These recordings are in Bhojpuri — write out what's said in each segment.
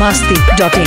biharmasti.in।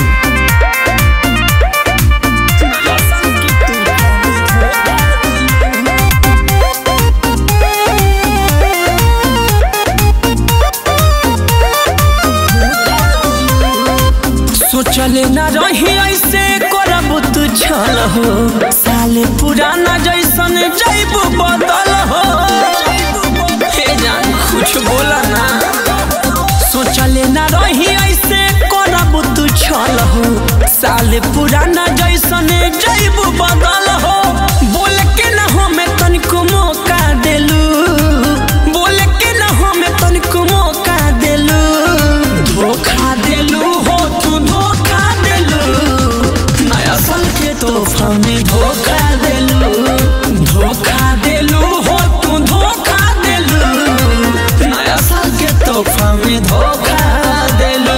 सोचले न रही ऐसे करब तू छल हो, साले पुराना जैसन जैब बदल हो। हे जान कुछ बोला ना, सोचले न रही ऐसे करब तू छल हो, साले पुराना जैसन जैब बदल हो। बोल के न हमें तनिको मौका देलू, बोल के न हमें तनिको मौका देलू, धोखा देलू हो तू, धोखा देलू नया साल के तोहफा में, धोखा देलू, धोखा देलू हो तू, धोखा देलू नया साल के तोहफा में, धोखा देलू।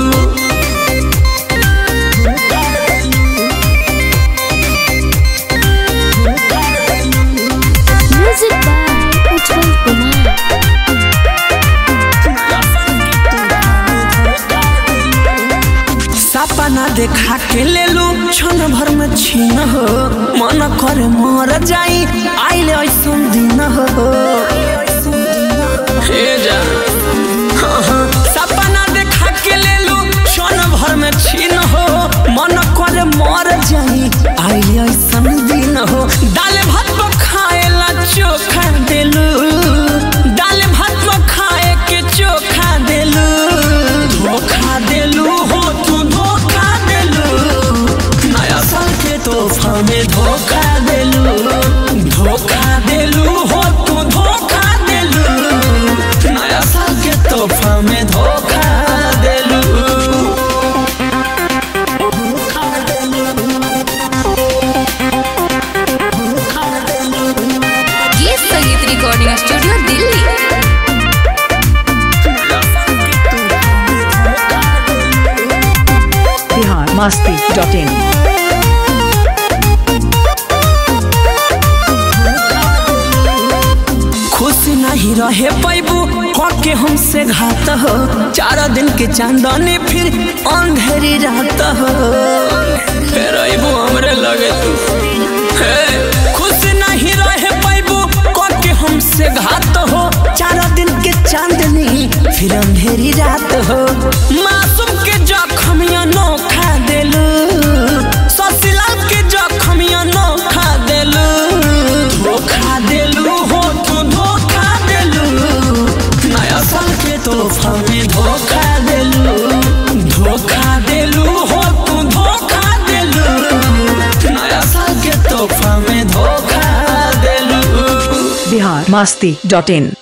Music by Utpal Kumar। सपना देखा के ले लू क्षण भर में छीन हो, मन करे मर जाई आइले ऐसन दिन हो। हे जा सपना देखा के ले लू क्षण भर में छीन हो, मन करे मर जाई आइले ऐसन दिन हो। दाल भात में खाए ला चोखा देलू, दाल भात में खाए के चोखा देलू, धोखा देलू हो तू, धोखा देलू नया साल के तोहफा में, धोखा देलू, धोखा देलू हो तू, धोखा देलू नया साल के तोहफा में, धोखा देलू। गीत संगीत रिकॉर्डिंग स्टूडियो दिल्ली। biharmasti.in। खुश नहीं रहे पैबू के हमसे घात हो, 4 दिन के चांदनी फिर अंधेरी रात हो। फिर अबू हमरे लगे तू, खुश नहीं रहे पैबू के हमसे घात हो, 4 दिन के चांदनी फिर अंधेरी रात हो। मासूम के जख्मिया नोखा देलू, ससुराल के जख्मिया नोखा देलू, धोखा देलू हो तू, धोखा देलू नया साल के तोहफा में, धोखा देलू, धोखा देलू हो तू, धोखा देलू नया साल के तोहफा में, धोखा देलू। biharmasti.in।